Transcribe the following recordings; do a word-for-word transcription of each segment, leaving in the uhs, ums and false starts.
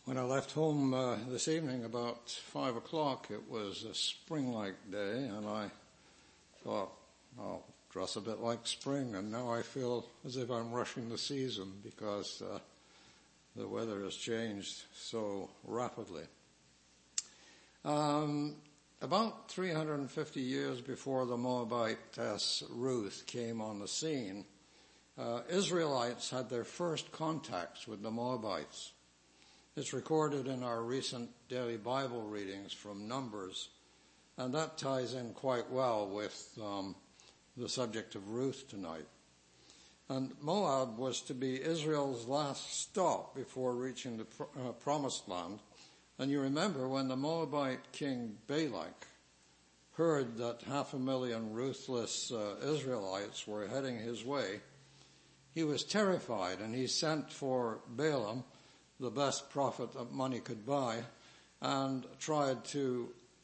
When I left home uh, this evening about five o'clock, it was a spring-like day, and I thought, I'll dress a bit like spring, and now I feel as if I'm rushing the season because uh, the weather has changed so rapidly. Um, about three hundred fifty years before the Moabitess Ruth came on the scene, uh, Israelites had their first contacts with the Moabites. It's recorded in our recent daily Bible readings from Numbers, and that ties in quite well with um, the subject of Ruth tonight. And Moab was to be Israel's last stop before reaching the pr- uh, promised land. And you remember when the Moabite king Balak heard that half a million ruthless uh, Israelites were heading his way, he was terrified, and he sent for Balaam, the best prophet that money could buy, and tried to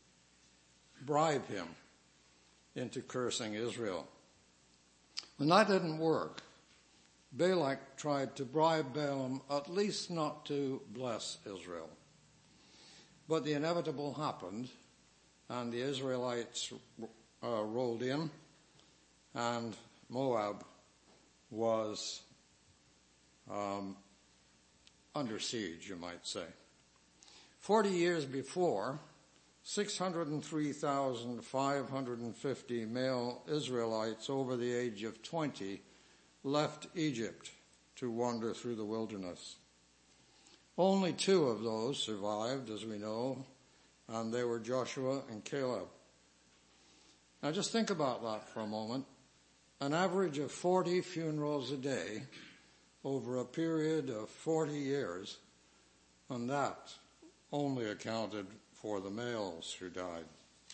bribe him into cursing Israel. When that didn't work, Balak tried to bribe Balaam at least not to bless Israel. But the inevitable happened, and the Israelites uh, rolled in, and Moab was um, under siege, you might say. Forty years before, six hundred three thousand five hundred fifty male Israelites over the age of twenty left Egypt to wander through the wilderness. Only two of those survived, as we know, and they were Joshua and Caleb. Now just think about that for a moment. An average of forty funerals a day over a period of forty years, and that only accounted for the males who died.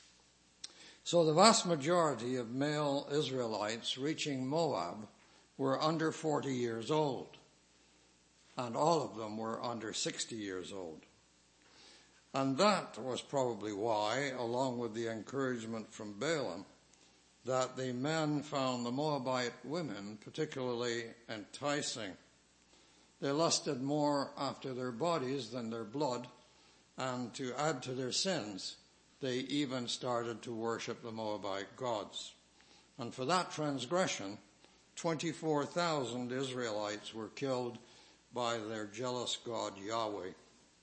So the vast majority of male Israelites reaching Moab were under forty years old, and all of them were under sixty years old. And that was probably why, along with the encouragement from Balaam, that the men found the Moabite women particularly enticing. They lusted more after their bodies than their blood, and to add to their sins, they even started to worship the Moabite gods. And for that transgression, twenty-four thousand Israelites were killed by their jealous god Yahweh.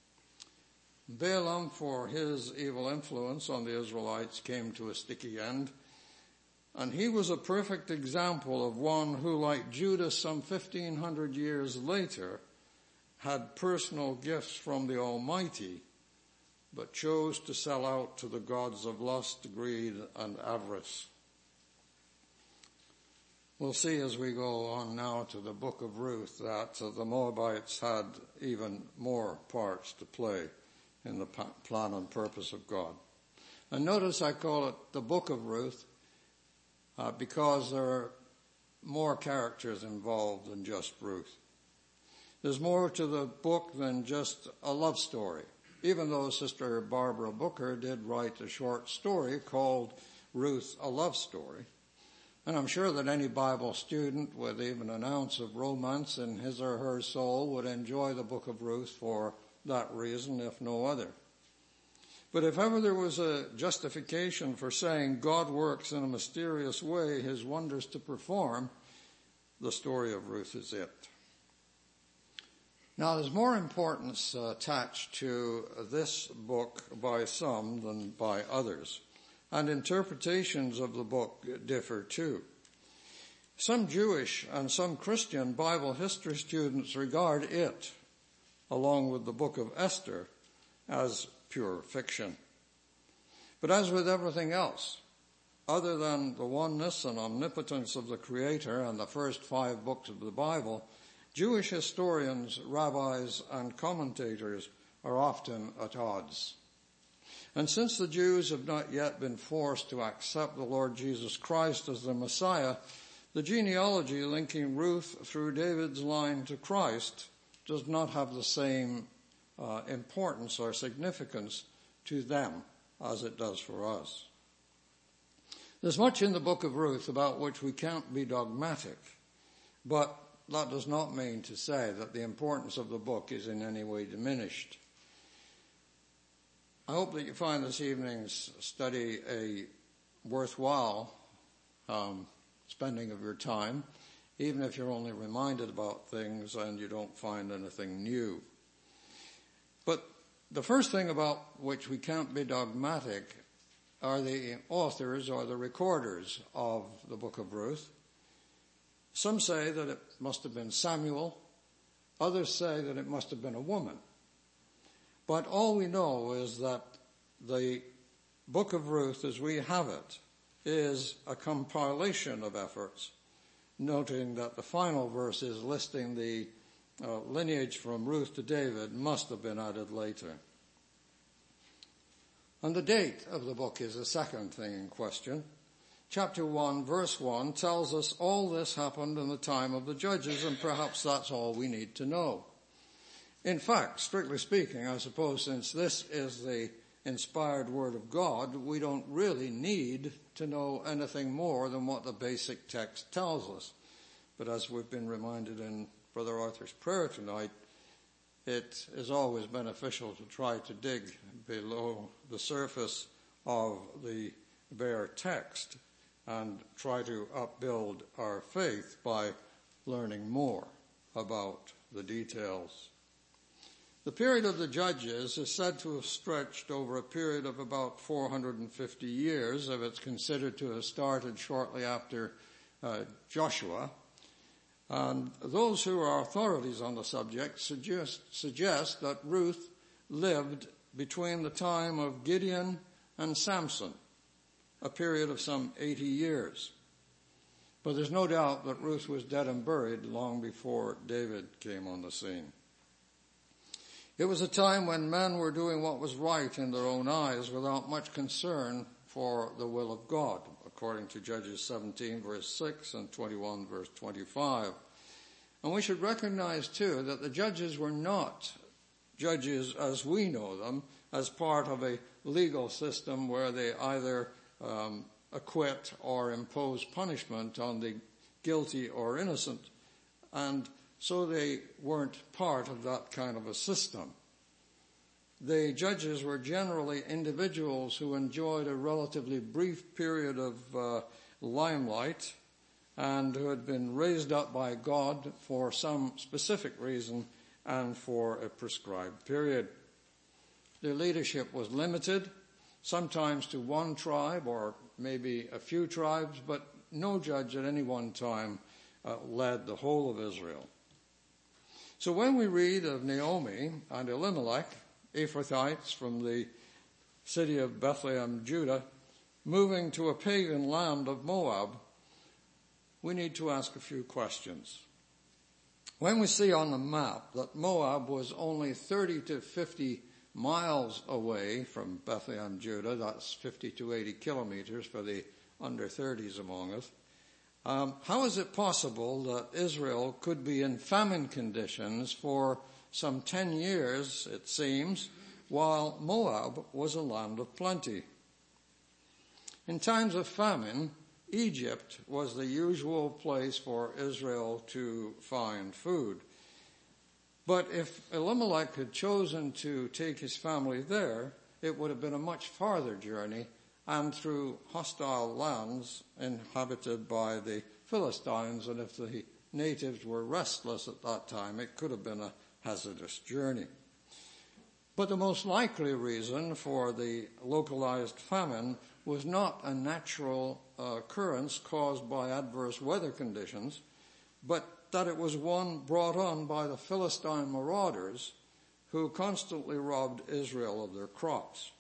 Balaam, for his evil influence on the Israelites, came to a sticky end. And he was a perfect example of one who, like Judas some fifteen hundred years later, had personal gifts from the Almighty, but chose to sell out to the gods of lust, greed, and avarice. We'll see as we go on now to the book of Ruth that uh, the Moabites had even more parts to play in the plan and purpose of God. And notice I call it the book of Ruth, Uh, because there are more characters involved than just Ruth. There's more to the book than just a love story, even though Sister Barbara Booker did write a short story called Ruth, a Love Story. And I'm sure that any Bible student with even an ounce of romance in his or her soul would enjoy the book of Ruth for that reason, if no other. But if ever there was a justification for saying God works in a mysterious way his wonders to perform, the story of Ruth is it. Now, there's more importance uh, attached to this book by some than by others, and interpretations of the book differ too. Some Jewish and some Christian Bible history students regard it, along with the book of Esther, as pure fiction. But as with everything else, other than the oneness and omnipotence of the Creator and the first five books of the Bible, Jewish historians, rabbis, and commentators are often at odds. And since the Jews have not yet been forced to accept the Lord Jesus Christ as their Messiah, the genealogy linking Ruth through David's line to Christ does not have the same Uh, importance or significance to them as it does for us. There's much in the book of Ruth about which we can't be dogmatic, but that does not mean to say that the importance of the book is in any way diminished. I hope that you find this evening's study a worthwhile um, spending of your time, even if you're only reminded about things and you don't find anything new. But the first thing about which we can't be dogmatic are the authors or the recorders of the book of Ruth. Some say that it must have been Samuel. Others say that it must have been a woman. But all we know is that the book of Ruth, as we have it, is a compilation of efforts, noting that the final verses listing the uh, lineage from Ruth to David must have been added later. And the date of the book is the second thing in question. Chapter one, verse one tells us all this happened in the time of the judges, and perhaps that's all we need to know. In fact, strictly speaking, I suppose since this is the inspired word of God, we don't really need to know anything more than what the basic text tells us. But as we've been reminded in Brother Arthur's prayer tonight, it is always beneficial to try to dig below the surface of the bare text and try to upbuild our faith by learning more about the details. The period of the Judges is said to have stretched over a period of about four hundred fifty years, if it's considered to have started shortly after uh, Joshua. And those who are authorities on the subject suggest, suggest that Ruth lived between the time of Gideon and Samson, a period of some eighty years. But there's no doubt that Ruth was dead and buried long before David came on the scene. It was a time when men were doing what was right in their own eyes without much concern for the will of God, according to Judges seventeen verse six and twenty-one verse twenty-five. And we should recognize too that the judges were not judges as we know them, as part of a legal system where they either um, acquit or impose punishment on the guilty or innocent. And so they weren't part of that kind of a system. The judges were generally individuals who enjoyed a relatively brief period of uh, limelight and who had been raised up by God for some specific reason and for a prescribed period. Their leadership was limited, sometimes to one tribe or maybe a few tribes, but no judge at any one time uh, led the whole of Israel. So when we read of Naomi and Elimelech, Ephrathites from the city of Bethlehem, Judah, moving to a pagan land of Moab, we need to ask a few questions. When we see on the map that Moab was only thirty to fifty miles away from Bethlehem, Judah, that's fifty to eighty kilometers for the under thirties among us, Um, how is it possible that Israel could be in famine conditions for some ten years, it seems, while Moab was a land of plenty? In times of famine, Egypt was the usual place for Israel to find food. But if Elimelech had chosen to take his family there, it would have been a much farther journey and through hostile lands inhabited by the Philistines, and if the natives were restless at that time, it could have been a hazardous journey. But the most likely reason for the localized famine was not a natural uh, occurrence caused by adverse weather conditions, but that it was one brought on by the Philistine marauders who constantly robbed Israel of their crops.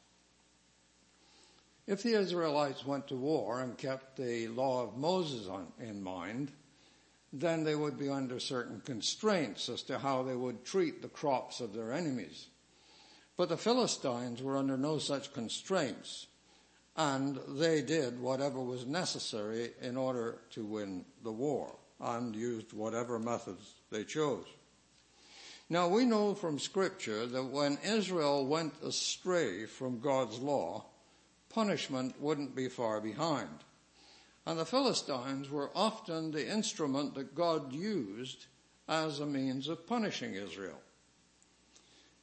If the Israelites went to war and kept the law of Moses on, in mind, then they would be under certain constraints as to how they would treat the crops of their enemies. But the Philistines were under no such constraints, and they did whatever was necessary in order to win the war, and used whatever methods they chose. Now we know from Scripture that when Israel went astray from God's law, punishment wouldn't be far behind. And the Philistines were often the instrument that God used as a means of punishing Israel.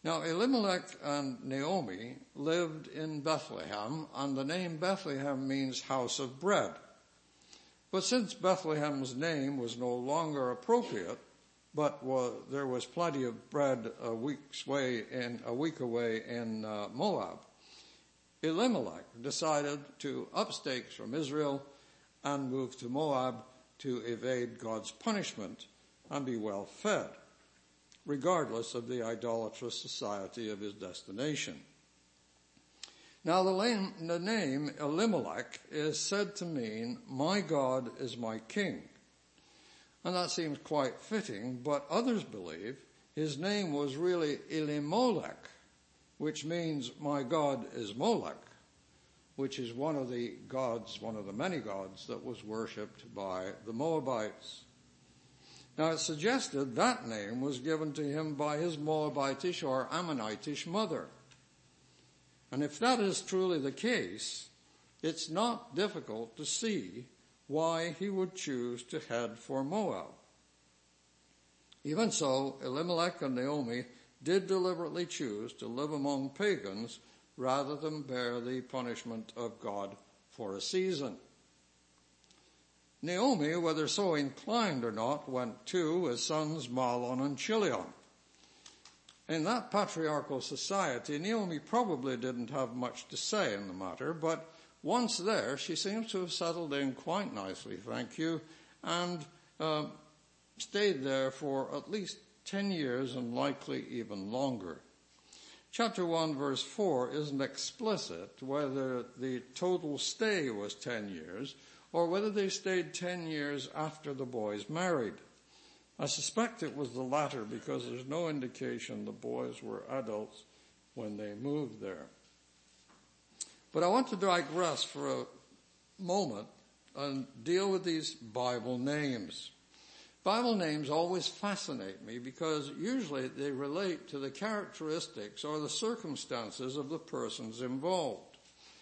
Now, Elimelech and Naomi lived in Bethlehem, and the name Bethlehem means house of bread. But since Bethlehem's name was no longer appropriate, but was, there was plenty of bread a week's way in, a week away in uh, Moab, Elimelech decided to up stakes from Israel and move to Moab to evade God's punishment and be well fed, regardless of the idolatrous society of his destination. Now the name Elimelech is said to mean, my God is my king. And that seems quite fitting, but others believe his name was really Elimolech, which means my God is Molech, which is one of the gods, one of the many gods that was worshipped by the Moabites. Now it's suggested that name was given to him by his Moabitish or Ammonitish mother. And if that is truly the case, it's not difficult to see why he would choose to head for Moab. Even so, Elimelech and Naomi did deliberately choose to live among pagans rather than bear the punishment of God for a season. Naomi, whether so inclined or not, went to his sons Mahlon and Chilion. In that patriarchal society, Naomi probably didn't have much to say in the matter, but once there, she seems to have settled in quite nicely, thank you, and uh, stayed there for at least ten years and likely even longer. Chapter one, verse four isn't explicit whether the total stay was ten years or whether they stayed ten years after the boys married. I suspect it was the latter because there's no indication the boys were adults when they moved there. But I want to digress for a moment and deal with these Bible names. Bible names always fascinate me because usually they relate to the characteristics or the circumstances of the persons involved.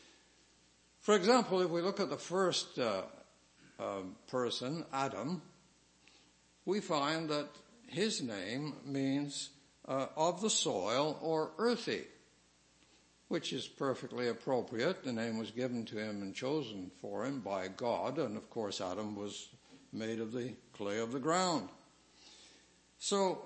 For example, if we look at the first uh, um, person, Adam, we find that his name means uh, of the soil or earthy, which is perfectly appropriate. The name was given to him and chosen for him by God, and of course Adam was made of the clay of the ground. So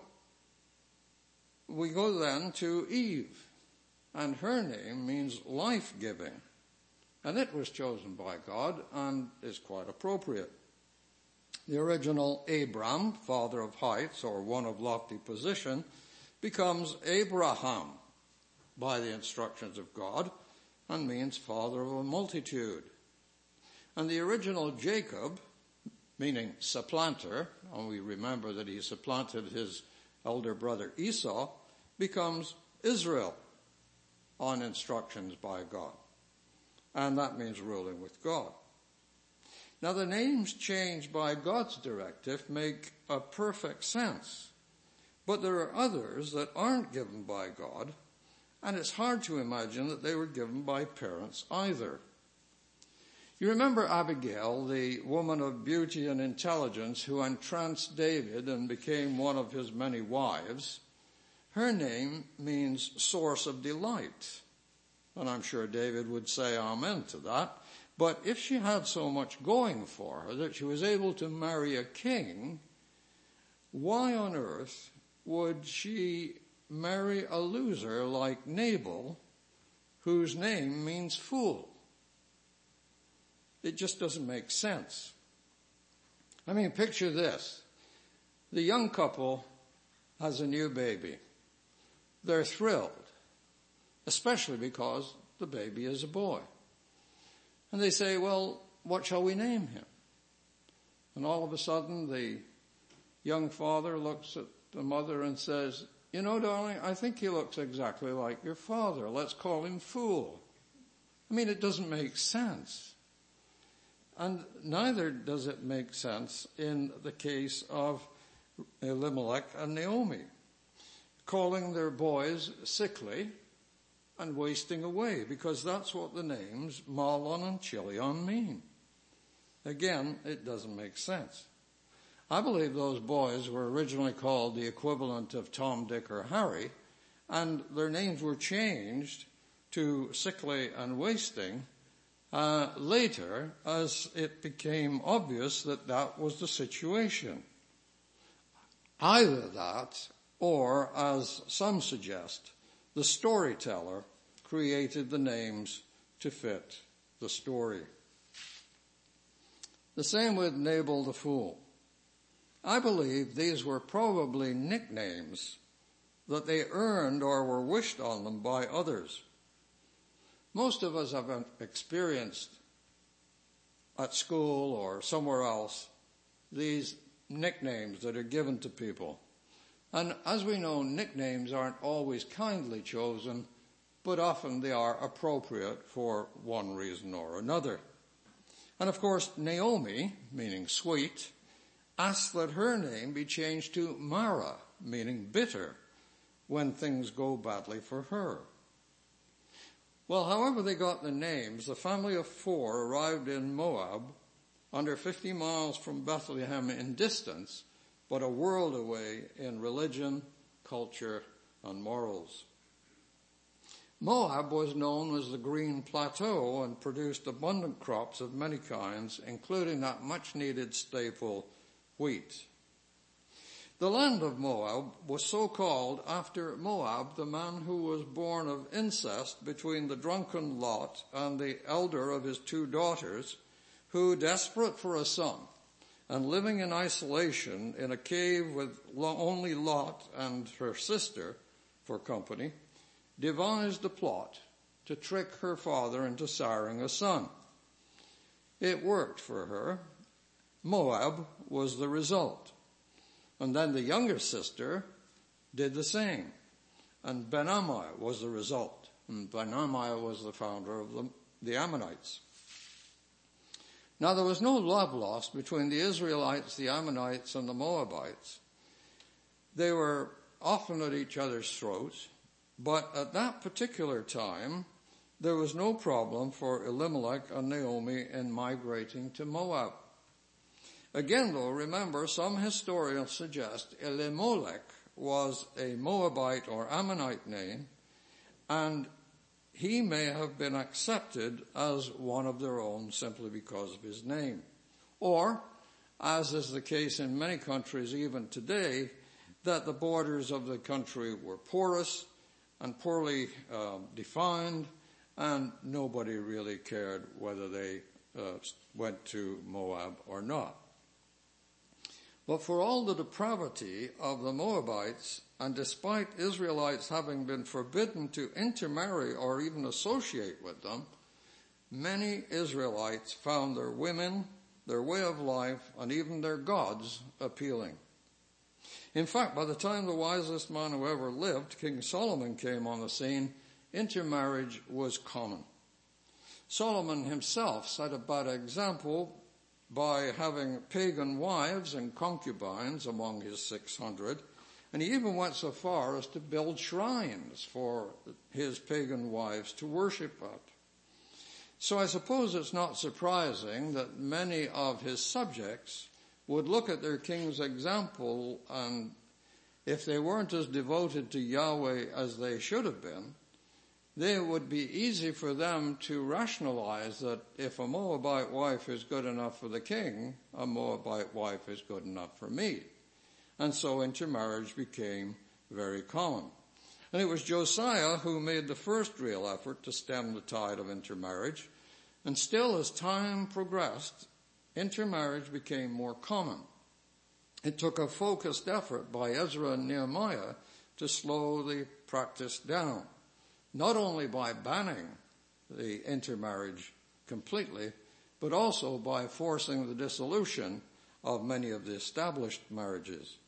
we go then to Eve, and her name means life-giving, and it was chosen by God and is quite appropriate. The original Abram, father of heights or one of lofty position, becomes Abraham by the instructions of God and means father of a multitude. And the original Jacob, meaning supplanter, and we remember that he supplanted his elder brother Esau, becomes Israel on instructions by God. And that means ruling with God. Now the names changed by God's directive make a perfect sense, but there are others that aren't given by God, and it's hard to imagine that they were given by parents either. You remember Abigail, the woman of beauty and intelligence who entranced David and became one of his many wives. Her name means source of delight, and I'm sure David would say amen to that. But if she had so much going for her that she was able to marry a king, why on earth would she marry a loser like Nabal, whose name means fool? It just doesn't make sense. I mean, picture this. The young couple has a new baby. They're thrilled, especially because the baby is a boy. And they say, well, what shall we name him? And all of a sudden, the young father looks at the mother and says, you know, darling, I think he looks exactly like your father. Let's call him Fool. I mean, it doesn't make sense. And neither does it make sense in the case of Elimelech and Naomi, calling their boys sickly and wasting away, because that's what the names Mahlon and Chilion mean. Again, it doesn't make sense. I believe those boys were originally called the equivalent of Tom, Dick, or Harry, and their names were changed to sickly and wasting uh, later as it became obvious that that was the situation. Either that, or, as some suggest, the storyteller created the names to fit the story. The same with Nabal the fool. I believe these were probably nicknames that they earned or were wished on them by others. Most of us have experienced at school or somewhere else these nicknames that are given to people. And as we know, nicknames aren't always kindly chosen, but often they are appropriate for one reason or another. And of course, Naomi, meaning sweet, asked that her name be changed to Mara, meaning bitter, when things go badly for her. Well, however they got the names, the family of four arrived in Moab, under fifty miles from Bethlehem in distance, but a world away in religion, culture, and morals. Moab was known as the Green Plateau and produced abundant crops of many kinds, including that much-needed staple, wheat. The land of Moab was so called after Moab, the man who was born of incest between the drunken Lot and the elder of his two daughters, who, desperate for a son and living in isolation in a cave with only Lot and her sister for company, devised a plot to trick her father into siring a son. It worked for her. Moab was the result. And then the younger sister did the same. And Ben-Ammi was the result. And Ben-Ammi was the founder of the, the Ammonites. Now there was no love lost between the Israelites, the Ammonites, and the Moabites. They were often at each other's throats, but at that particular time, there was no problem for Elimelech and Naomi in migrating to Moab. Again, though, remember, some historians suggest Elimelech was a Moabite or Ammonite name, and he may have been accepted as one of their own simply because of his name. Or, as is the case in many countries even today, that the borders of the country were porous and poorly uh, defined, and nobody really cared whether they uh, went to Moab or not. But for all the depravity of the Moabites, and despite Israelites having been forbidden to intermarry or even associate with them, many Israelites found their women, their way of life, and even their gods appealing. In fact, by the time the wisest man who ever lived, King Solomon, came on the scene, intermarriage was common. Solomon himself set a bad example by having pagan wives and concubines among his six hundred, and he even went so far as to build shrines for his pagan wives to worship at. So I suppose it's not surprising that many of his subjects would look at their king's example, and if they weren't as devoted to Yahweh as they should have been, it would be easy for them to rationalize that if a Moabite wife is good enough for the king, a Moabite wife is good enough for me. And so intermarriage became very common. And it was Josiah who made the first real effort to stem the tide of intermarriage. And still, as time progressed, intermarriage became more common. It took a focused effort by Ezra and Nehemiah to slow the practice down, not only by banning the intermarriage completely, but also by forcing the dissolution of many of the established marriages.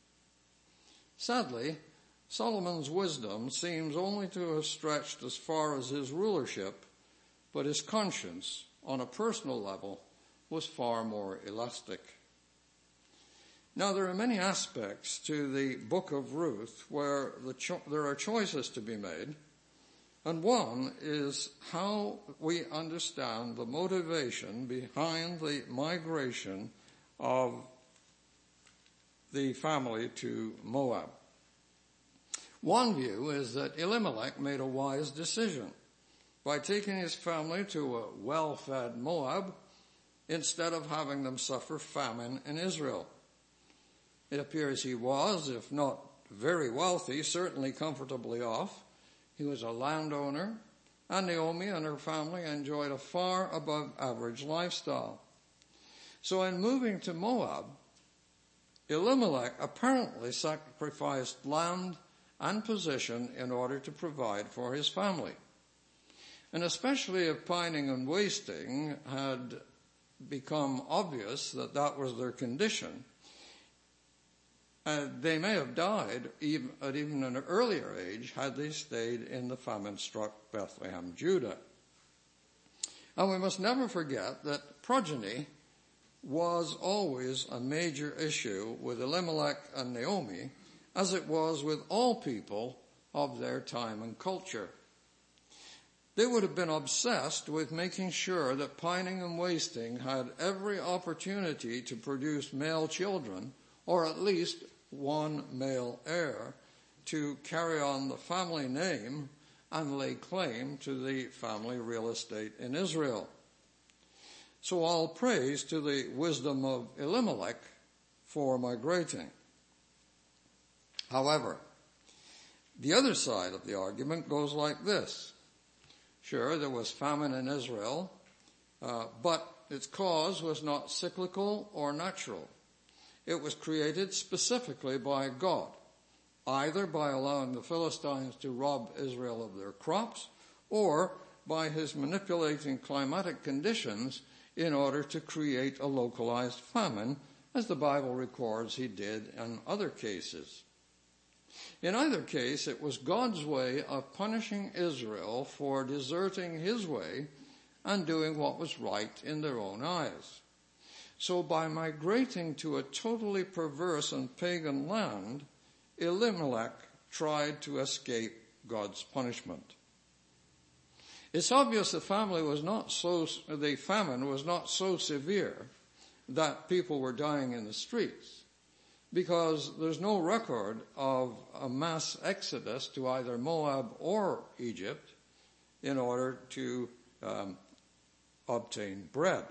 Sadly, Solomon's wisdom seems only to have stretched as far as his rulership, but his conscience, on a personal level, was far more elastic. Now, there are many aspects to the book of Ruth where the cho- there are choices to be made, and one is how we understand the motivation behind the migration of the family to Moab. One view is that Elimelech made a wise decision by taking his family to a well-fed Moab instead of having them suffer famine in Israel. It appears he was, if not very wealthy, certainly comfortably off. He was a landowner, and Naomi and her family enjoyed a far above average lifestyle. So in moving to Moab, Elimelech apparently sacrificed land and position in order to provide for his family. And especially if pining and wasting had become obvious that that was their condition, uh, they may have died even, at even an earlier age had they stayed in the famine-struck Bethlehem, Judah. And we must never forget that progeny was always a major issue with Elimelech and Naomi, as it was with all people of their time and culture. They would have been obsessed with making sure that pining and wasting had every opportunity to produce male children, or at least one male heir, to carry on the family name and lay claim to the family real estate in Israel. So all praise to the wisdom of Elimelech for migrating. However, the other side of the argument goes like this. Sure, there was famine in Israel, uh, but its cause was not cyclical or natural. It was created specifically by God, either by allowing the Philistines to rob Israel of their crops, or by his manipulating climatic conditions in order to create a localized famine, as the Bible records he did in other cases. In either case, it was God's way of punishing Israel for deserting his way and doing what was right in their own eyes. So by migrating to a totally perverse and pagan land, Elimelech tried to escape God's punishment. It's obvious the family was not so, the famine was not so severe that people were dying in the streets, because there's no record of a mass exodus to either Moab or Egypt in order to um, obtain bread.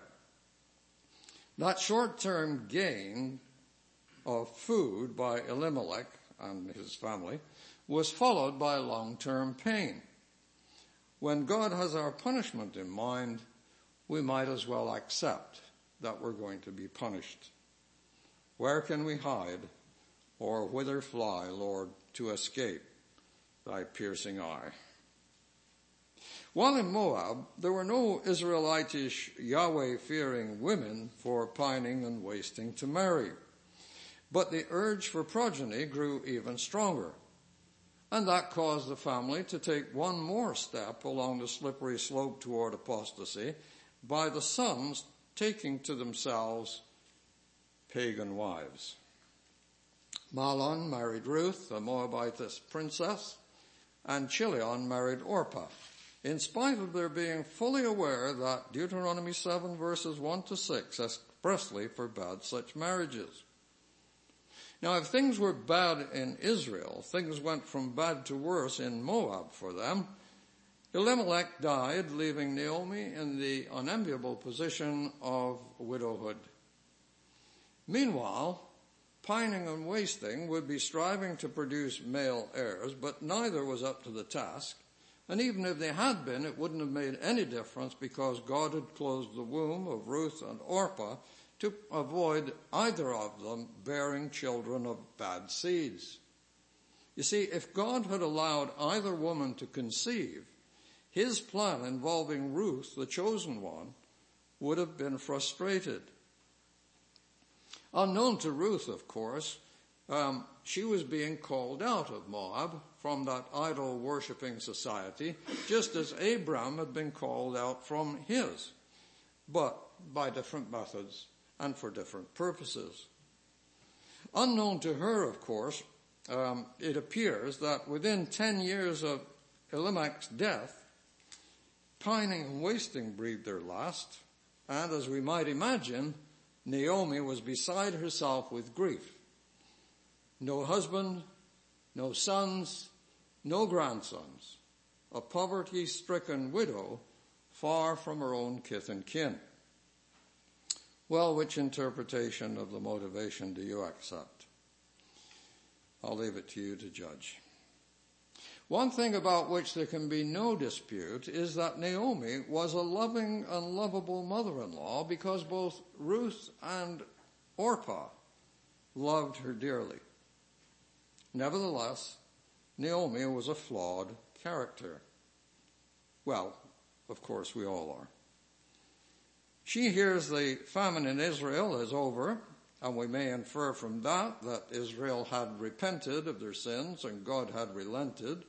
That short-term gain of food by Elimelech and his family was followed by long-term pain. When God has our punishment in mind, we might as well accept that we're going to be punished. Where can we hide, or whither fly, Lord, to escape thy piercing eye? While in Moab, there were no Israelitish Yahweh-fearing women for pining and wasting to marry. But the urge for progeny grew even stronger. And that caused the family to take one more step along the slippery slope toward apostasy by the sons taking to themselves pagan wives. Mahlon married Ruth, a Moabitess princess, and Chilion married Orpah, in spite of their being fully aware that Deuteronomy seven verses one to six expressly forbade such marriages. Now, if things were bad in Israel, things went from bad to worse in Moab for them. Elimelech died, leaving Naomi in the unenviable position of widowhood. Meanwhile, pining and wasting would be striving to produce male heirs, but neither was up to the task. And even if they had been, it wouldn't have made any difference, because God had closed the womb of Ruth and Orpah to avoid either of them bearing children of bad seeds. You see, if God had allowed either woman to conceive, his plan involving Ruth, the chosen one, would have been frustrated. Unknown to Ruth, of course, um, she was being called out of Moab from that idol-worshipping society, just as Abram had been called out from his, but by different methods and for different purposes. Unknown to her, of course, um, it appears that within ten years of Elimelech's death, pining and wasting breathed their last, and as we might imagine, Naomi was beside herself with grief. No husband, no sons, no grandsons, a poverty-stricken widow, far from her own kith and kin. Well, which interpretation of the motivation do you accept? I'll leave it to you to judge. One thing about which there can be no dispute is that Naomi was a loving and lovable mother-in-law because both Ruth and Orpah loved her dearly. Nevertheless, Naomi was a flawed character. Well, of course we all are. She hears the famine in Israel is over, and we may infer from that that Israel had repented of their sins and God had relented.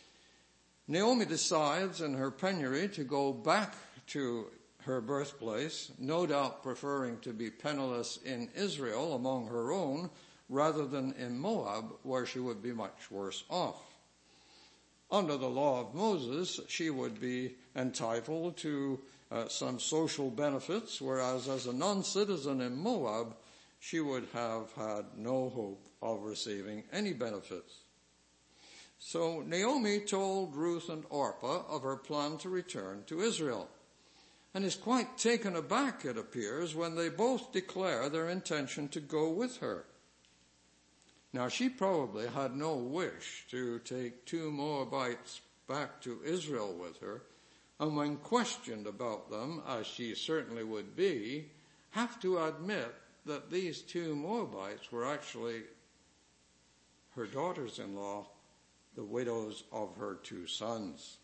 Naomi decides in her penury to go back to her birthplace, no doubt preferring to be penniless in Israel among her own rather than in Moab, where she would be much worse off. Under the law of Moses, she would be entitled to uh, some social benefits, whereas as a non-citizen in Moab, she would have had no hope of receiving any benefits. So Naomi told Ruth and Orpah of her plan to return to Israel, and is quite taken aback, it appears, when they both declare their intention to go with her. Now, she probably had no wish to take two Moabites back to Israel with her, and when questioned about them, as she certainly would be, have to admit that these two Moabites were actually her daughters-in-law, the widows of her two sons.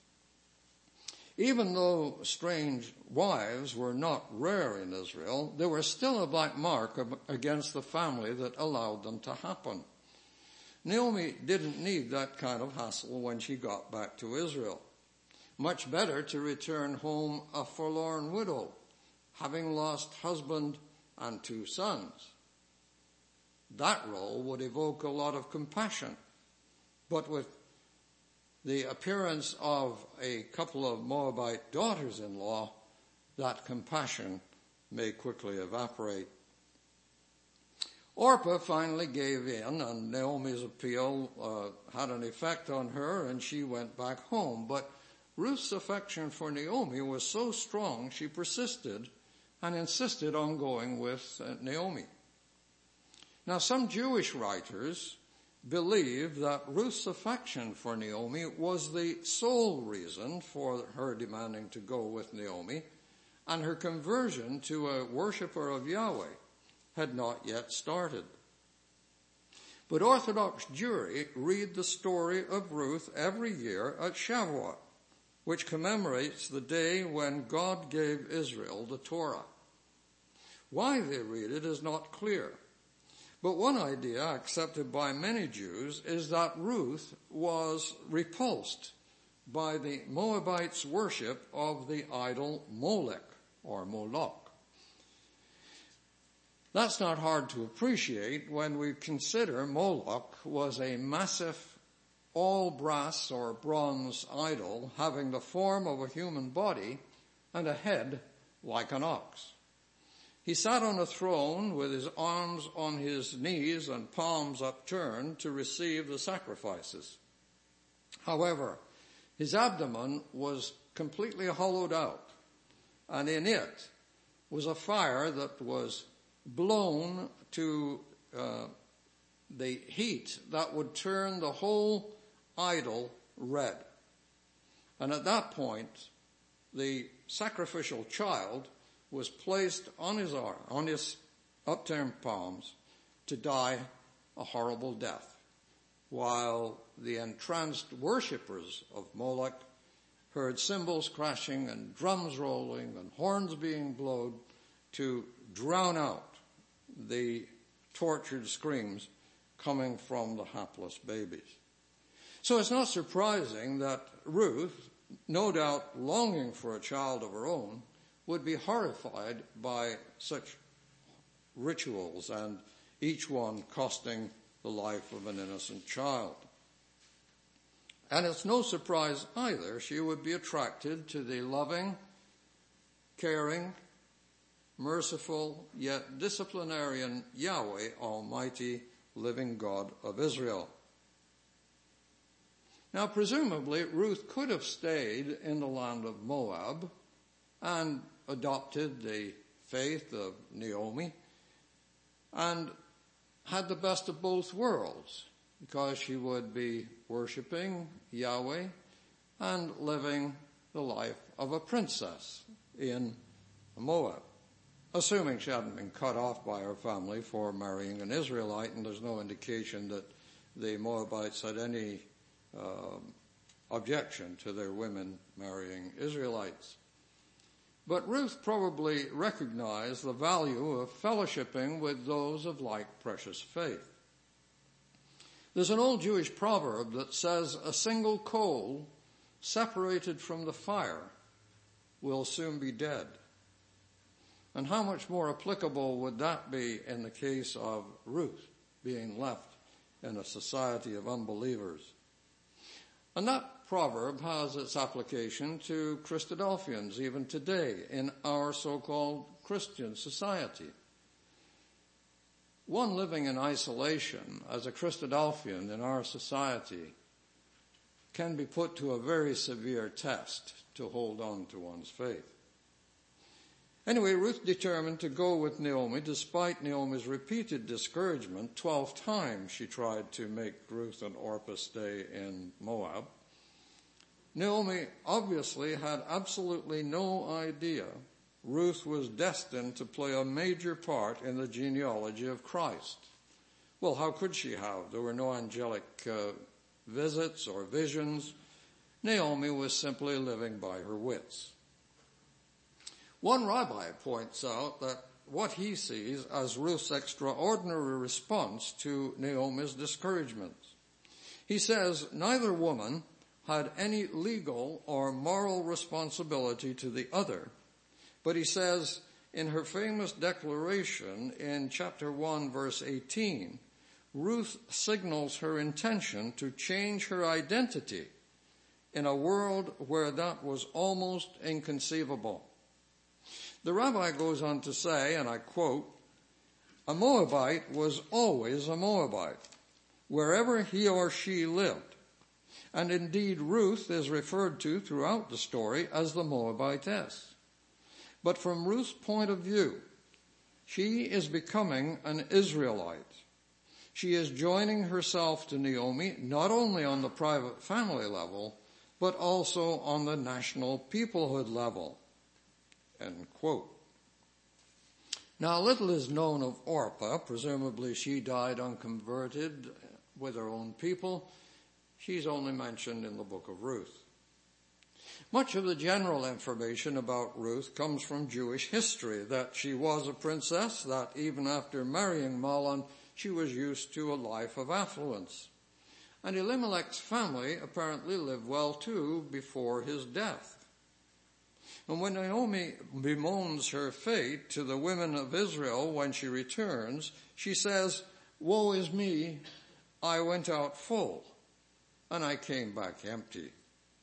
Even though strange wives were not rare in Israel, there was still a black mark against the family that allowed them to happen. Naomi didn't need that kind of hassle when she got back to Israel. Much better to return home a forlorn widow, having lost husband and two sons. That role would evoke a lot of compassion, but with the appearance of a couple of Moabite daughters-in-law, that compassion may quickly evaporate. Orpah finally gave in, and Naomi's appeal uh, had an effect on her, and she went back home. But Ruth's affection for Naomi was so strong, she persisted and insisted on going with uh, Naomi. Now, some Jewish writers believe that Ruth's affection for Naomi was the sole reason for her demanding to go with Naomi, and her conversion to a worshiper of Yahweh had not yet started. But Orthodox Jewry read the story of Ruth every year at Shavuot, which commemorates the day when God gave Israel the Torah. Why they read it is not clear. But one idea accepted by many Jews is that Ruth was repulsed by the Moabites' worship of the idol Molech or Moloch. That's not hard to appreciate when we consider Moloch was a massive all brass or bronze idol having the form of a human body and a head like an ox. He sat on a throne with his arms on his knees and palms upturned to receive the sacrifices. However, his abdomen was completely hollowed out, and in it was a fire that was blown to uh, the heat that would turn the whole idol red. And at that point, the sacrificial child was placed on his arm, on his upturned palms, to die a horrible death, while the entranced worshippers of Moloch heard cymbals crashing and drums rolling and horns being blown to drown out the tortured screams coming from the hapless babies. So it's not surprising that Ruth, no doubt longing for a child of her own, would be horrified by such rituals, and each one costing the life of an innocent child. And it's no surprise either she would be attracted to the loving, caring, merciful, yet disciplinarian Yahweh, Almighty, living God of Israel. Now, presumably, Ruth could have stayed in the land of Moab and adopted the faith of Naomi and had the best of both worlds, because she would be worshiping Yahweh and living the life of a princess in Moab, assuming she hadn't been cut off by her family for marrying an Israelite, and there's no indication that the Moabites had any uh, objection to their women marrying Israelites. But Ruth probably recognized the value of fellowshipping with those of like precious faith. There's an old Jewish proverb that says a single coal separated from the fire will soon be dead. And how much more applicable would that be in the case of Ruth being left in a society of unbelievers? And that proverb has its application to Christadelphians even today in our so-called Christian society. One living in isolation as a Christadelphian in our society can be put to a very severe test to hold on to one's faith. Anyway, Ruth determined to go with Naomi despite Naomi's repeated discouragement. Twelve times she tried to make Ruth and Orpah stay in Moab. Naomi obviously had absolutely no idea Ruth was destined to play a major part in the genealogy of Christ. Well, how could she have? There were no angelic uh, visits or visions. Naomi was simply living by her wits. One rabbi points out that what he sees as Ruth's extraordinary response to Naomi's discouragement. He says neither woman had any legal or moral responsibility to the other, but he says in her famous declaration in chapter one, verse eighteen, Ruth signals her intention to change her identity in a world where that was almost inconceivable. The rabbi goes on to say, and I quote, "A Moabite was always a Moabite, wherever he or she lived. And indeed, Ruth is referred to throughout the story as the Moabitess. But from Ruth's point of view, she is becoming an Israelite. She is joining herself to Naomi not only on the private family level, but also on the national peoplehood level." End quote. Now, little is known of Orpah. Presumably she died unconverted with her own people. She's only mentioned in the book of Ruth. Much of the general information about Ruth comes from Jewish history, that she was a princess, that even after marrying Mahlon, she was used to a life of affluence. And Elimelech's family apparently lived well too before his death. And when Naomi bemoans her fate to the women of Israel when she returns, she says, "Woe is me, I went out full, and I came back empty."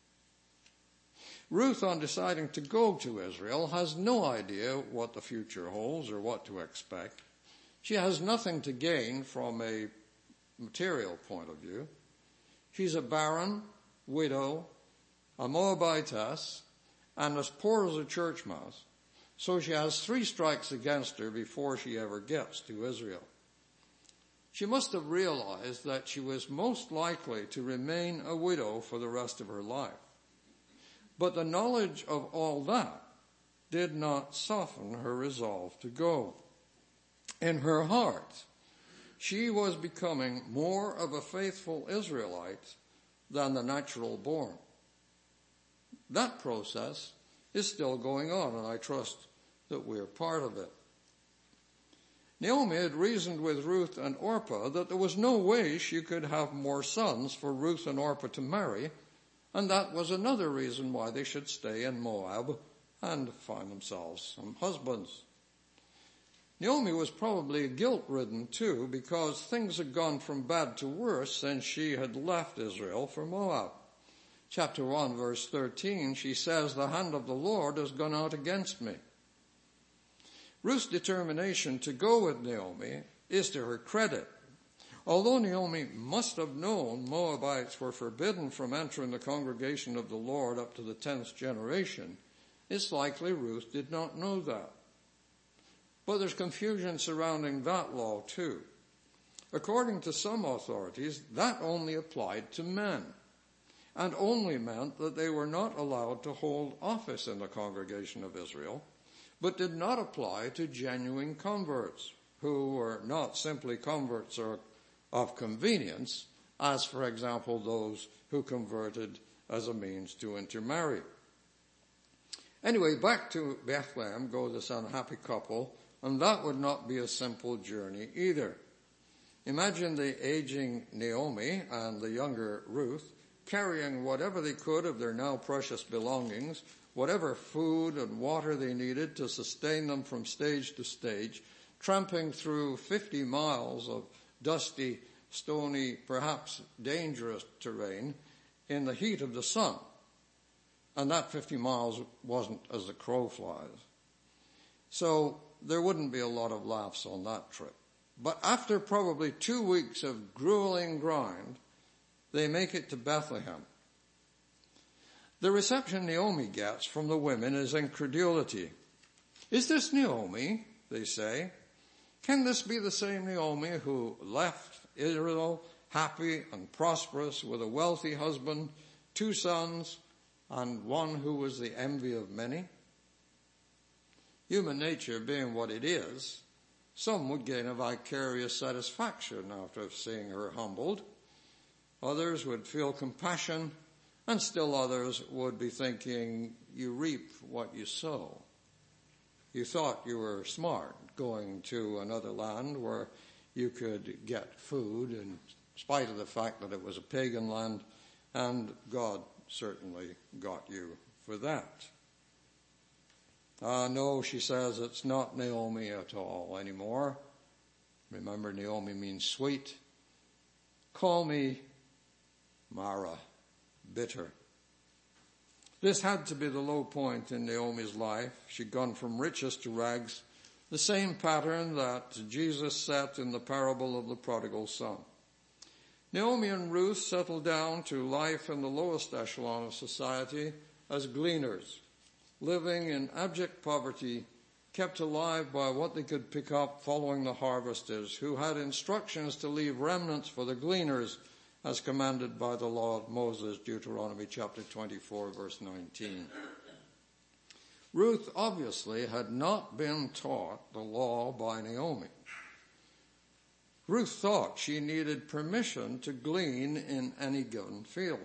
Ruth, on deciding to go to Israel, has no idea what the future holds or what to expect. She has nothing to gain from a material point of view. She's a barren widow, a Moabitess, and as poor as a church mouse. So she has three strikes against her before she ever gets to Israel. She must have realized that she was most likely to remain a widow for the rest of her life. But the knowledge of all that did not soften her resolve to go. In her heart, she was becoming more of a faithful Israelite than the natural born. That process is still going on, and I trust that we're part of it. Naomi had reasoned with Ruth and Orpah that there was no way she could have more sons for Ruth and Orpah to marry, and that was another reason why they should stay in Moab and find themselves some husbands. Naomi was probably guilt-ridden too, because things had gone from bad to worse since she had left Israel for Moab. Chapter one, verse thirteen, she says, "The hand of the Lord has gone out against me." Ruth's determination to go with Naomi is to her credit. Although Naomi must have known Moabites were forbidden from entering the congregation of the Lord up to the tenth generation, it's likely Ruth did not know that. But there's confusion surrounding that law too. According to some authorities, that only applied to men, and only meant that they were not allowed to hold office in the congregation of Israel, but did not apply to genuine converts, who were not simply converts or of convenience, as for example those who converted as a means to intermarry. Anyway, back to Bethlehem go this unhappy couple, and that would not be a simple journey either. Imagine the aging Naomi and the younger Ruth carrying whatever they could of their now precious belongings, whatever food and water they needed to sustain them from stage to stage, tramping through fifty miles of dusty, stony, perhaps dangerous terrain in the heat of the sun. And that fifty miles wasn't as the crow flies. So there wouldn't be a lot of laughs on that trip. But after probably two weeks of grueling grind, they make it to Bethlehem. The reception Naomi gets from the women is incredulity. "Is this Naomi?" they say. "Can this be the same Naomi who left Israel happy and prosperous with a wealthy husband, two sons, and one who was the envy of many?" Human nature being what it is, some would gain a vicarious satisfaction after seeing her humbled. Others would feel compassion, and still others would be thinking, you reap what you sow. You thought you were smart going to another land where you could get food in spite of the fact that it was a pagan land, and God certainly got you for that. Uh, no, she says, it's not Naomi at all anymore. Remember, Naomi means sweet. Call me Mara, bitter. This had to be the low point in Naomi's life. She'd gone from riches to rags, the same pattern that Jesus set in the parable of the prodigal son. Naomi and Ruth settled down to life in the lowest echelon of society as gleaners, living in abject poverty, kept alive by what they could pick up following the harvesters, who had instructions to leave remnants for the gleaners, as commanded by the law of Moses, Deuteronomy chapter twenty-four, verse nineteen. Ruth obviously had not been taught the law by Naomi. Ruth thought she needed permission to glean in any given field.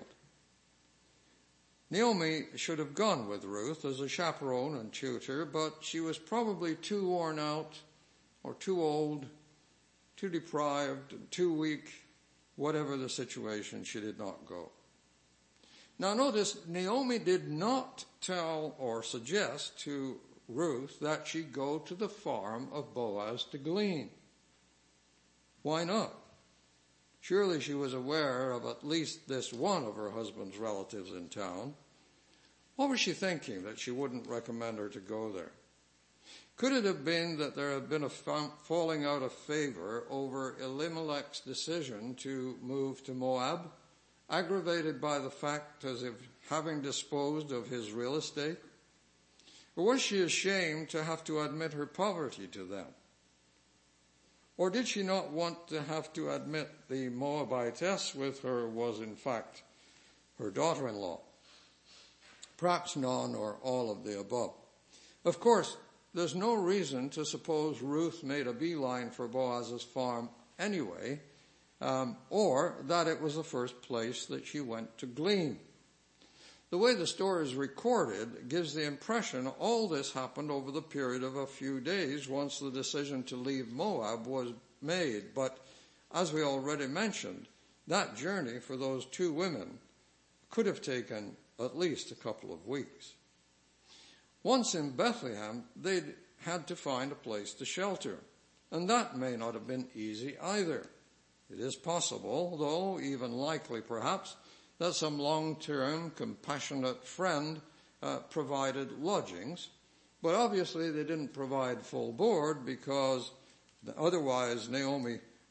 Naomi should have gone with Ruth as a chaperone and tutor, but she was probably too worn out or too old, too deprived, too weak. Whatever the situation, she did not go. Now notice, Naomi did not tell or suggest to Ruth that she go to the farm of Boaz to glean. Why not? Surely she was aware of at least this one of her husband's relatives in town. What was she thinking that she wouldn't recommend her to go there? Could it have been that there had been a falling out of favor over Elimelech's decision to move to Moab, aggravated by the fact as if having disposed of his real estate? Or was she ashamed to have to admit her poverty to them? Or did she not want to have to admit the Moabitess with her was in fact her daughter-in-law? Perhaps none or all of the above. Of course, there's no reason to suppose Ruth made a beeline for Boaz's farm anyway, um, or that it was the first place that she went to glean. The way the story is recorded gives the impression all this happened over the period of a few days once the decision to leave Moab was made. But as we already mentioned, that journey for those two women could have taken at least a couple of weeks. Once in Bethlehem, they'd had to find a place to shelter, and that may not have been easy either. It is possible, though even likely perhaps, that some long-term, compassionate friend uh, provided lodgings, but obviously they didn't provide full board because otherwise Naomi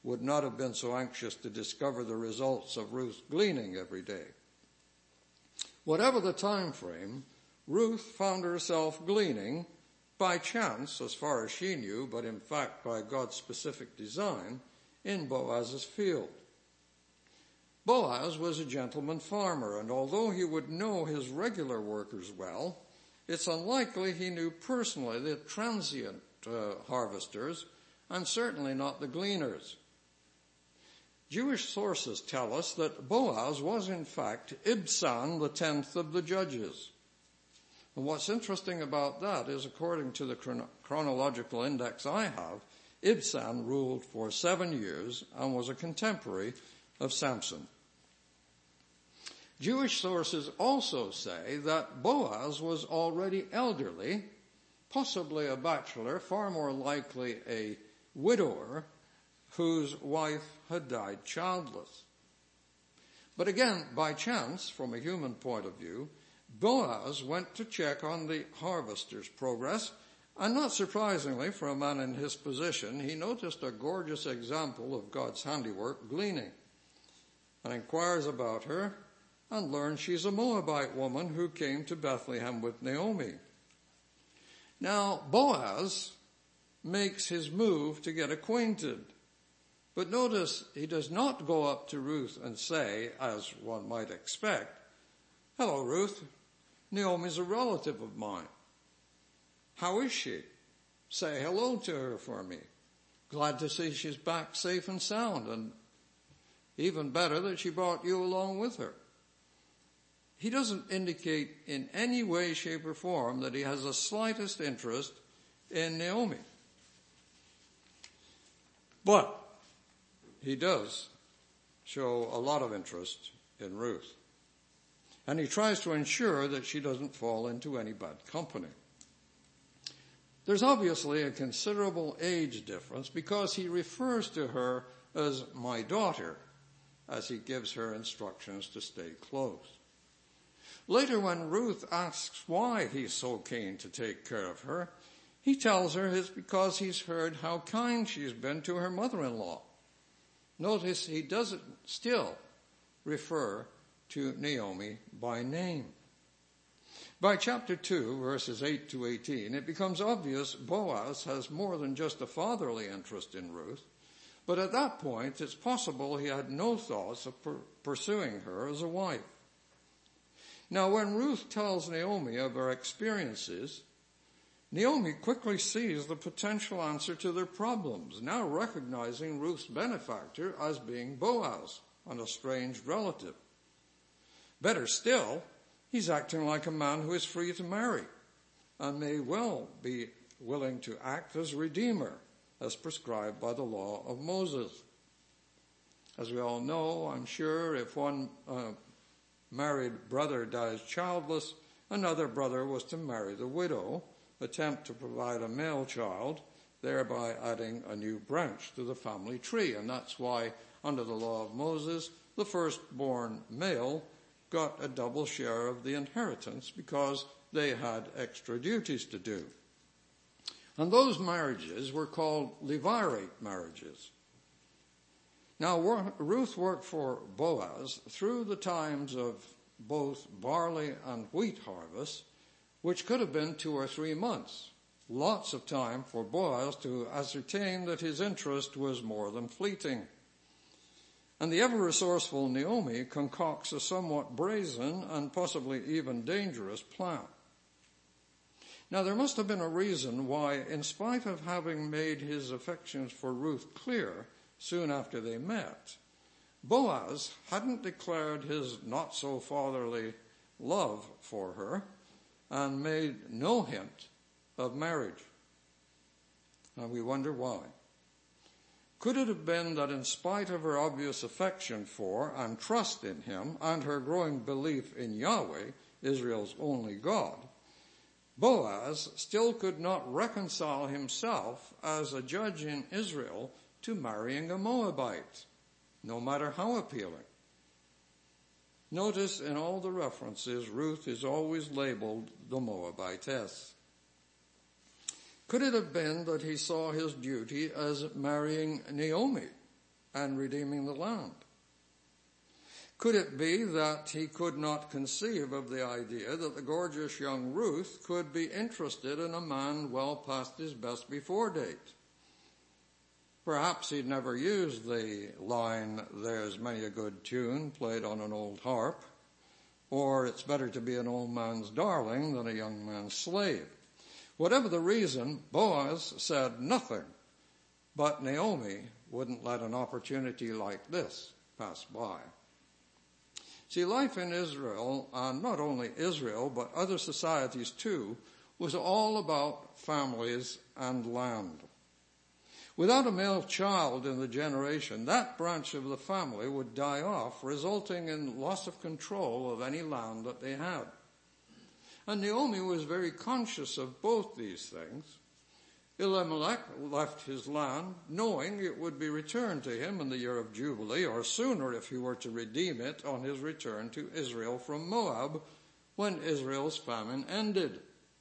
would not have been so anxious to discover the results of Ruth's gleaning every day. Whatever the time frame, Ruth found herself gleaning by chance, as far as she knew, but in fact by God's specific design, in Boaz's field. Boaz was a gentleman farmer, and although he would know his regular workers well, it's unlikely he knew personally the transient uh, harvesters, and certainly not the gleaners. Jewish sources tell us that Boaz was in fact Ibzan, the tenth of the judges. And what's interesting about that is, according to the chron- chronological index I have, Ibzan ruled for seven years and was a contemporary of Samson. Jewish sources also say that Boaz was already elderly, possibly a bachelor, far more likely a widower, whose wife had died childless. But again, by chance, from a human point of view, Boaz went to check on the harvester's progress, and not surprisingly for a man in his position, he noticed a gorgeous example of God's handiwork, gleaning, and inquires about her and learns she's a Moabite woman who came to Bethlehem with Naomi. Now, Boaz makes his move to get acquainted. But notice he does not go up to Ruth and say, as one might expect, "Hello, Ruth. Naomi's a relative of mine. How is she? Say hello to her for me. Glad to see she's back safe and sound, and even better that she brought you along with her." He doesn't indicate in any way, shape, or form that he has the slightest interest in Naomi. But he does show a lot of interest in Ruth. And he tries to ensure that she doesn't fall into any bad company. There's obviously a considerable age difference because he refers to her as my daughter as he gives her instructions to stay close. Later, when Ruth asks why he's so keen to take care of her, he tells her it's because he's heard how kind she's been to her mother-in-law. Notice he doesn't still refer to Naomi by name. By chapter two, verses eight to eighteen, it becomes obvious Boaz has more than just a fatherly interest in Ruth, but at that point it's possible he had no thoughts of per- pursuing her as a wife. Now, when Ruth tells Naomi of her experiences, Naomi quickly sees the potential answer to their problems, now recognizing Ruth's benefactor as being Boaz, an estranged relative. Better still, he's acting like a man who is free to marry and may well be willing to act as redeemer, as prescribed by the law of Moses. As we all know, I'm sure, if one uh, married brother dies childless, another brother was to marry the widow, attempt to provide a male child, thereby adding a new branch to the family tree. And that's why, under the law of Moses, the firstborn male got a double share of the inheritance because they had extra duties to do. And those marriages were called Levirate marriages. Now, Ruth worked for Boaz through the times of both barley and wheat harvest, which could have been two or three months. Lots of time for Boaz to ascertain that his interest was more than fleeting. And the ever-resourceful Naomi concocts a somewhat brazen and possibly even dangerous plan. Now, there must have been a reason why, in spite of having made his affections for Ruth clear soon after they met, Boaz hadn't declared his not-so-fatherly love for her and made no hint of marriage. And we wonder why. Could it have been that in spite of her obvious affection for and trust in him and her growing belief in Yahweh, Israel's only God, Boaz still could not reconcile himself as a judge in Israel to marrying a Moabite, no matter how appealing? Notice in all the references, Ruth is always labeled the Moabitess. Could it have been that he saw his duty as marrying Naomi, and redeeming the land? Could it be that he could not conceive of the idea that the gorgeous young Ruth could be interested in a man well past his best before date? Perhaps he'd never used the line, "There's many a good tune played on an old harp," or "It's better to be an old man's darling than a young man's slave." Whatever the reason, Boaz said nothing, but Naomi wouldn't let an opportunity like this pass by. See, life in Israel, and not only Israel, but other societies too, was all about families and land. Without a male child in the generation, that branch of the family would die off, resulting in loss of control of any land that they had. And Naomi was very conscious of both these things. Elimelech left his land knowing it would be returned to him in the year of Jubilee, or sooner if he were to redeem it on his return to Israel from Moab when Israel's famine ended.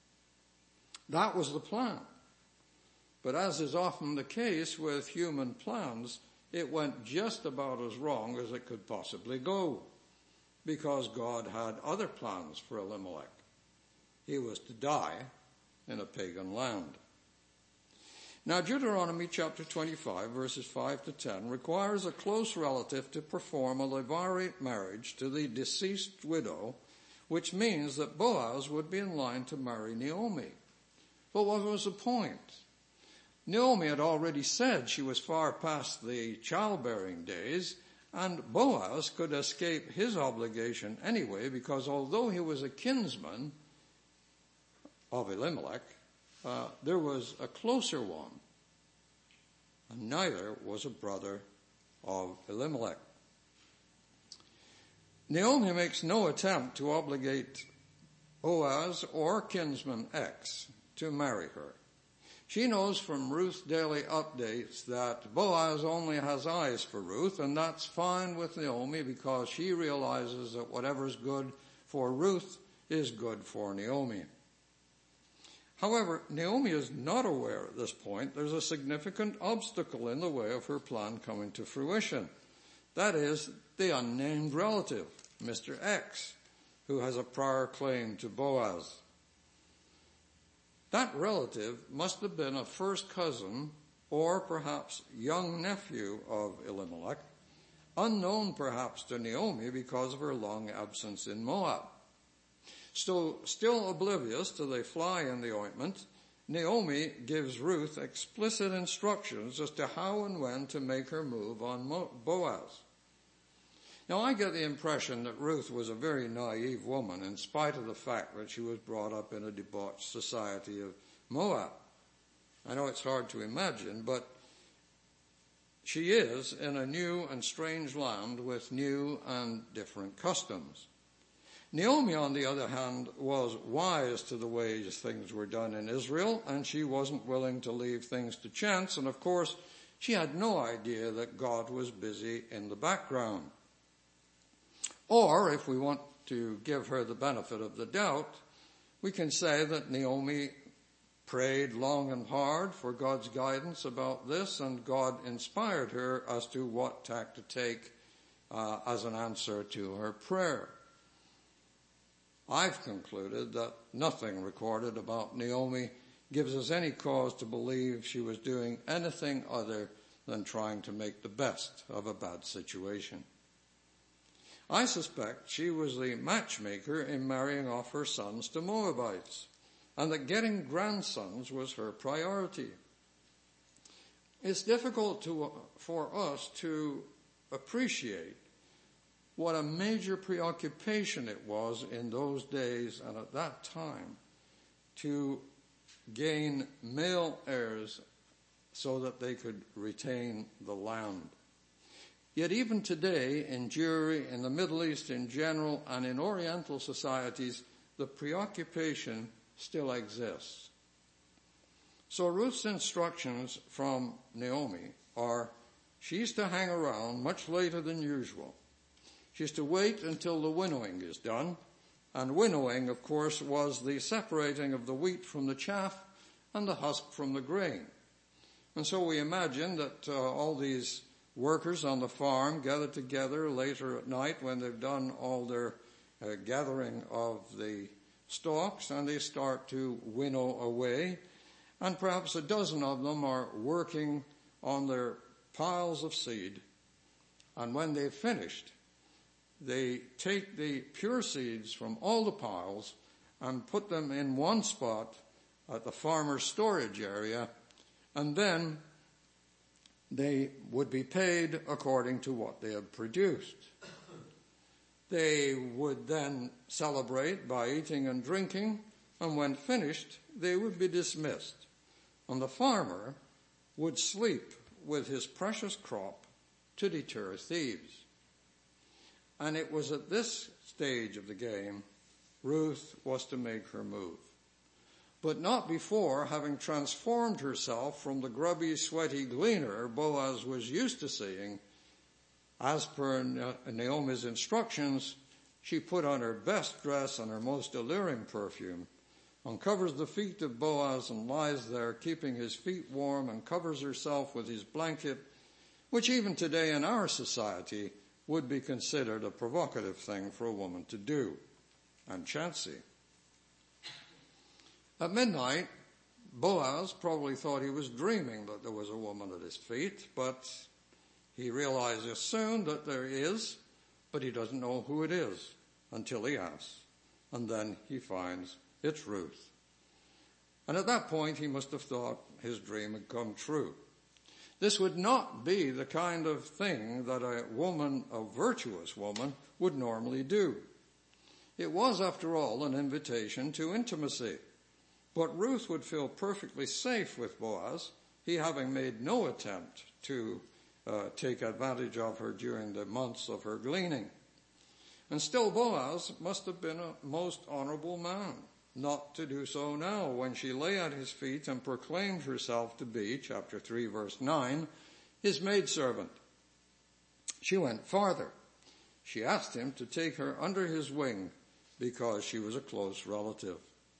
That was the plan. But as is often the case with human plans, it went just about as wrong as it could possibly go, because God had other plans for Elimelech. He was to die in a pagan land. Now, Deuteronomy chapter twenty-five, verses five to ten, requires a close relative to perform a levirate marriage to the deceased widow, which means that Boaz would be in line to marry Naomi. But what was the point? Naomi had already said she was far past the childbearing days, and Boaz could escape his obligation anyway, because although he was a kinsman of Elimelech, uh, there was a closer one, and neither was a brother of Elimelech. Naomi makes no attempt to obligate Boaz or kinsman X to marry her. She knows from Ruth's daily updates that Boaz only has eyes for Ruth, and that's fine with Naomi because she realizes that whatever's good for Ruth is good for Naomi. However, Naomi is not aware at this point there's a significant obstacle in the way of her plan coming to fruition. That is, the unnamed relative, Mister X, who has a prior claim to Boaz. That relative must have been a first cousin or perhaps young nephew of Elimelech, unknown perhaps to Naomi because of her long absence in Moab. So, still oblivious to the fly in the ointment, Naomi gives Ruth explicit instructions as to how and when to make her move on Boaz. Now, I get the impression that Ruth was a very naive woman in spite of the fact that she was brought up in a debauched society of Moab. I know it's hard to imagine, but she is in a new and strange land with new and different customs. Naomi, on the other hand, was wise to the ways things were done in Israel, and she wasn't willing to leave things to chance, and of course, she had no idea that God was busy in the background. Or, if we want to give her the benefit of the doubt, we can say that Naomi prayed long and hard for God's guidance about this, and God inspired her as to what tack to take uh, as an answer to her prayer. I've concluded that nothing recorded about Naomi gives us any cause to believe she was doing anything other than trying to make the best of a bad situation. I suspect she was the matchmaker in marrying off her sons to Moabites, and that getting grandsons was her priority. It's difficult to, for us to appreciate what a major preoccupation it was in those days and at that time to gain male heirs so that they could retain the land. Yet even today, in Jewry, in the Middle East in general, and in Oriental societies, the preoccupation still exists. So Ruth's instructions from Naomi are, she's to hang around much later than usual. She's to wait until the winnowing is done, and winnowing, of course, was the separating of the wheat from the chaff and the husk from the grain. And so we imagine that uh, all these workers on the farm gather together later at night when they've done all their uh, gathering of the stalks, and they start to winnow away. And perhaps a dozen of them are working on their piles of seed. And when they've finished, they take the pure seeds from all the piles and put them in one spot at the farmer's storage area, and then they would be paid according to what they had produced. They would then celebrate by eating and drinking, and when finished, they would be dismissed. And the farmer would sleep with his precious crop to deter thieves. And it was at this stage of the game Ruth was to make her move. But not before having transformed herself from the grubby, sweaty gleaner Boaz was used to seeing. As per Naomi's instructions, she put on her best dress and her most alluring perfume, uncovers the feet of Boaz and lies there, keeping his feet warm, and covers herself with his blanket, which even today in our society would be considered a provocative thing for a woman to do, and chancy. At midnight, Boaz probably thought he was dreaming that there was a woman at his feet, but he realizes soon that there is, but he doesn't know who it is until he asks. And then he finds it's Ruth. And at that point, he must have thought his dream had come true. This would not be the kind of thing that a woman, a virtuous woman, would normally do. It was, after all, an invitation to intimacy. But Ruth would feel perfectly safe with Boaz, he having made no attempt to uh, take advantage of her during the months of her gleaning. And still Boaz must have been a most honorable man not to do so now when she lay at his feet and proclaimed herself to be, chapter three, verse nine, his maidservant. She went farther. She asked him to take her under his wing because she was a close relative.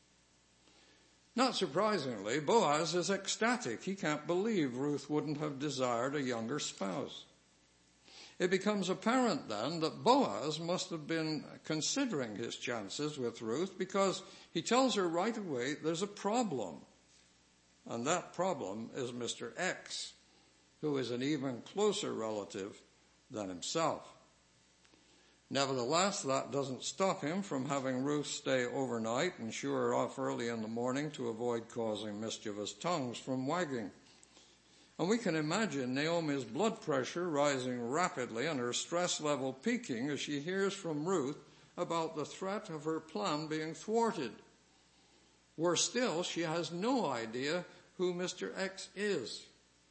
Not surprisingly, Boaz is ecstatic. He can't believe Ruth wouldn't have desired a younger spouse. It becomes apparent then that Boaz must have been considering his chances with Ruth, because he tells her right away there's a problem. And that problem is Mister X, who is an even closer relative than himself. Nevertheless, that doesn't stop him from having Ruth stay overnight and shoo her off early in the morning to avoid causing mischievous tongues from wagging. And we can imagine Naomi's blood pressure rising rapidly and her stress level peaking as she hears from Ruth about the threat of her plan being thwarted. Worse still, she has no idea who Mister X is.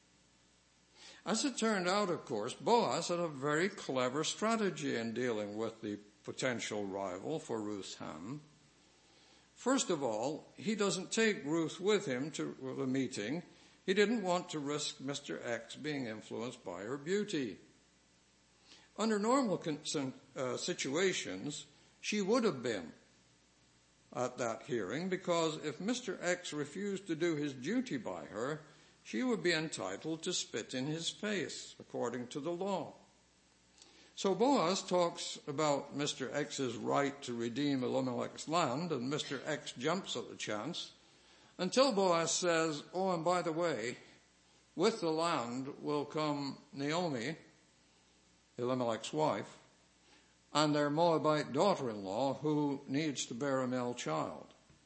As it turned out, of course, Boaz had a very clever strategy in dealing with the potential rival for Ruth's hand. First of all, he doesn't take Ruth with him to the meeting. He didn't want to risk Mister X being influenced by her beauty. Under normal con- uh, situations, she would have been at that hearing, because if Mister X refused to do his duty by her, she would be entitled to spit in his face, according to the law. So Boaz talks about Mister X's right to redeem Elimelech's land, and Mister X jumps at the chance, until Boaz says, oh, and by the way, with the land will come Naomi, Elimelech's wife, and their Moabite daughter-in-law, who needs to bear a male child.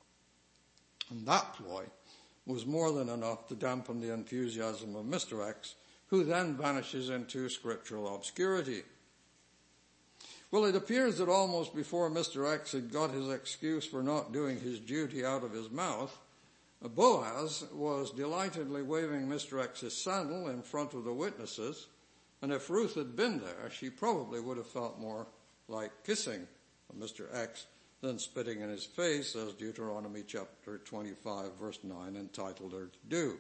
And that ploy was more than enough to dampen the enthusiasm of Mister X, who then vanishes into scriptural obscurity. Well, it appears that almost before Mister X had got his excuse for not doing his duty out of his mouth, Boaz was delightedly waving Mister X's sandal in front of the witnesses, and if Ruth had been there, she probably would have felt more like kissing Mister X than spitting in his face, as Deuteronomy chapter twenty-five, verse nine entitled her to do.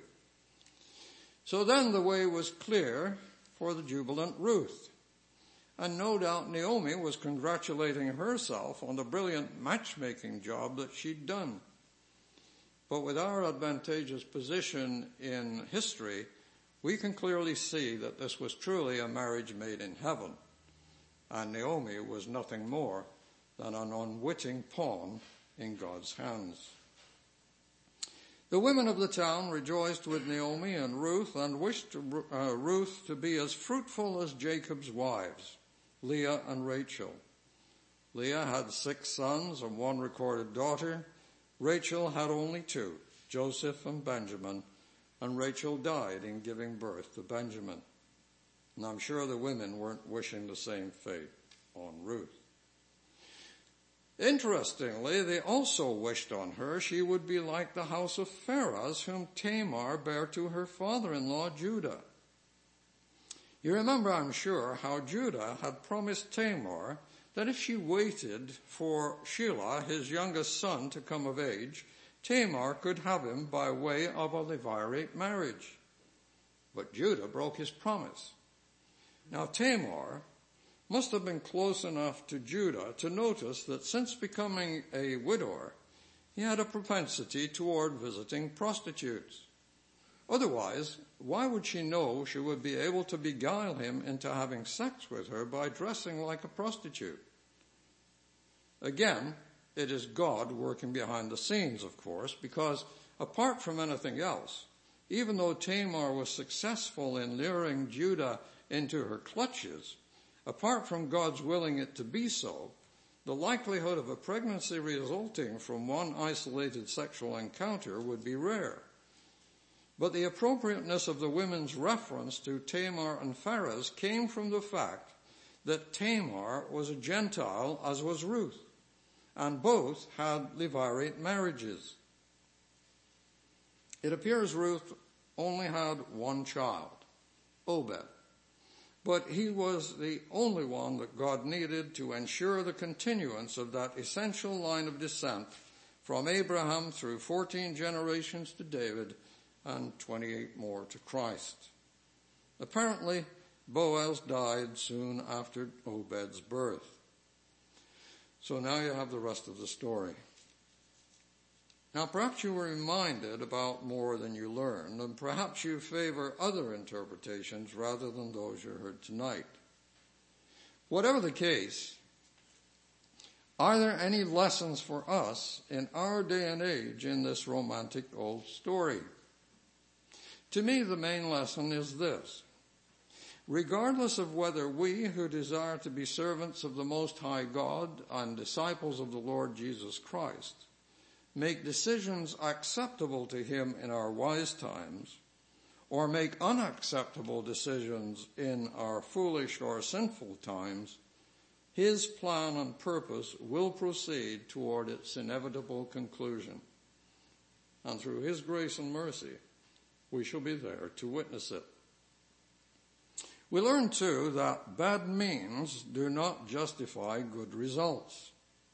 So then the way was clear for the jubilant Ruth. And no doubt Naomi was congratulating herself on the brilliant matchmaking job that she'd done. But with our advantageous position in history, we can clearly see that this was truly a marriage made in heaven, and Naomi was nothing more than an unwitting pawn in God's hands. The women of the town rejoiced with Naomi and Ruth and wished uh, Ruth to be as fruitful as Jacob's wives, Leah and Rachel. Leah had six sons and one recorded daughter. Rachel had only two, Joseph and Benjamin, and Rachel died in giving birth to Benjamin. And I'm sure the women weren't wishing the same fate on Ruth. Interestingly, they also wished on her she would be like the house of Pharez, whom Tamar bare to her father-in-law Judah. You remember, I'm sure, how Judah had promised Tamar that if she waited for Shelah, his youngest son, to come of age, Tamar could have him by way of a levirate marriage. But Judah broke his promise. Now Tamar must have been close enough to Judah to notice that since becoming a widower, he had a propensity toward visiting prostitutes. Otherwise, why would she know she would be able to beguile him into having sex with her by dressing like a prostitute? Again, it is God working behind the scenes, of course, because apart from anything else, even though Tamar was successful in luring Judah into her clutches, apart from God's willing it to be so, the likelihood of a pregnancy resulting from one isolated sexual encounter would be rare. But the appropriateness of the women's reference to Tamar and Pharez came from the fact that Tamar was a Gentile, as was Ruth, and both had levirate marriages. It appears Ruth only had one child, Obed. But he was the only one that God needed to ensure the continuance of that essential line of descent from Abraham through fourteen generations to David and twenty-eight more to Christ. Apparently, Boaz died soon after Obed's birth. So now you have the rest of the story. Now perhaps you were reminded about more than you learned, and perhaps you favor other interpretations rather than those you heard tonight. Whatever the case, are there any lessons for us in our day and age in this romantic old story? To me, the main lesson is this. Regardless of whether we who desire to be servants of the Most High God and disciples of the Lord Jesus Christ make decisions acceptable to him in our wise times, or make unacceptable decisions in our foolish or sinful times, his plan and purpose will proceed toward its inevitable conclusion. And through his grace and mercy, we shall be there to witness it. We learn too that bad means do not justify good results.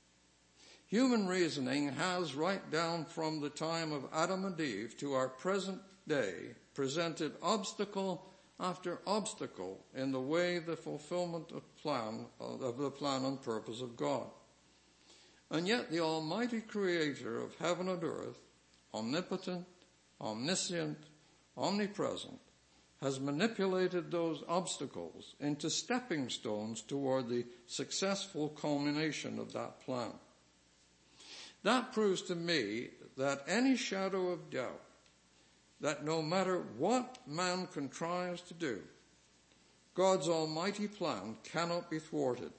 Human reasoning has, right down from the time of Adam and Eve to our present day, presented obstacle after obstacle in the way the fulfillment of plan of the plan and purpose of God. And yet the Almighty Creator of heaven and earth, omnipotent, omniscient, omnipresent, has manipulated those obstacles into stepping stones toward the successful culmination of that plan. That proves to me that any shadow of doubt that no matter what man contrives to do, God's almighty plan cannot be thwarted.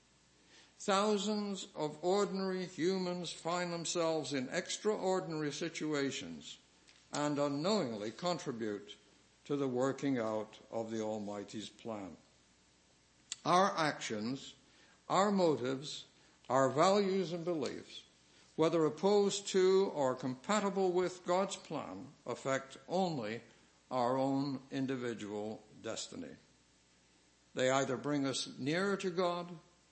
Thousands of ordinary humans find themselves in extraordinary situations and unknowingly contribute to the working out of the Almighty's plan. Our actions, our motives, our values and beliefs, whether opposed to or compatible with God's plan, affect only our own individual destiny. They either bring us nearer to God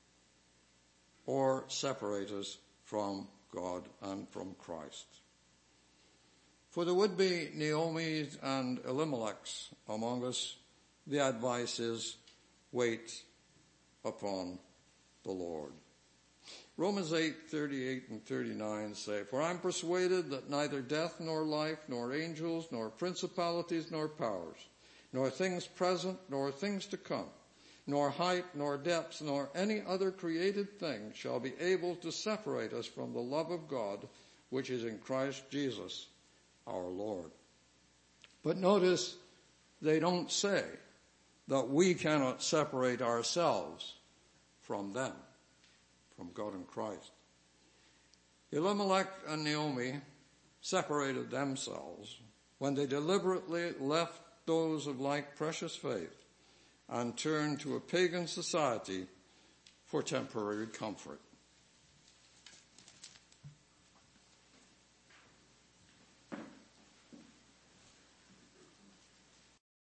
or separate us from God and from Christ. For the would-be Naomi's and Elimelech's among us, the advice is, wait upon the Lord. Romans eight, thirty-eight and thirty-nine say, For I am persuaded that neither death nor life, nor angels, nor principalities, nor powers, nor things present, nor things to come, nor height, nor depth, nor any other created thing shall be able to separate us from the love of God, which is in Christ Jesus our Lord. But notice, they don't say that we cannot separate ourselves from them, from God and Christ. Elimelech and Naomi separated themselves when they deliberately left those of like precious faith and turned to a pagan society for temporary comfort.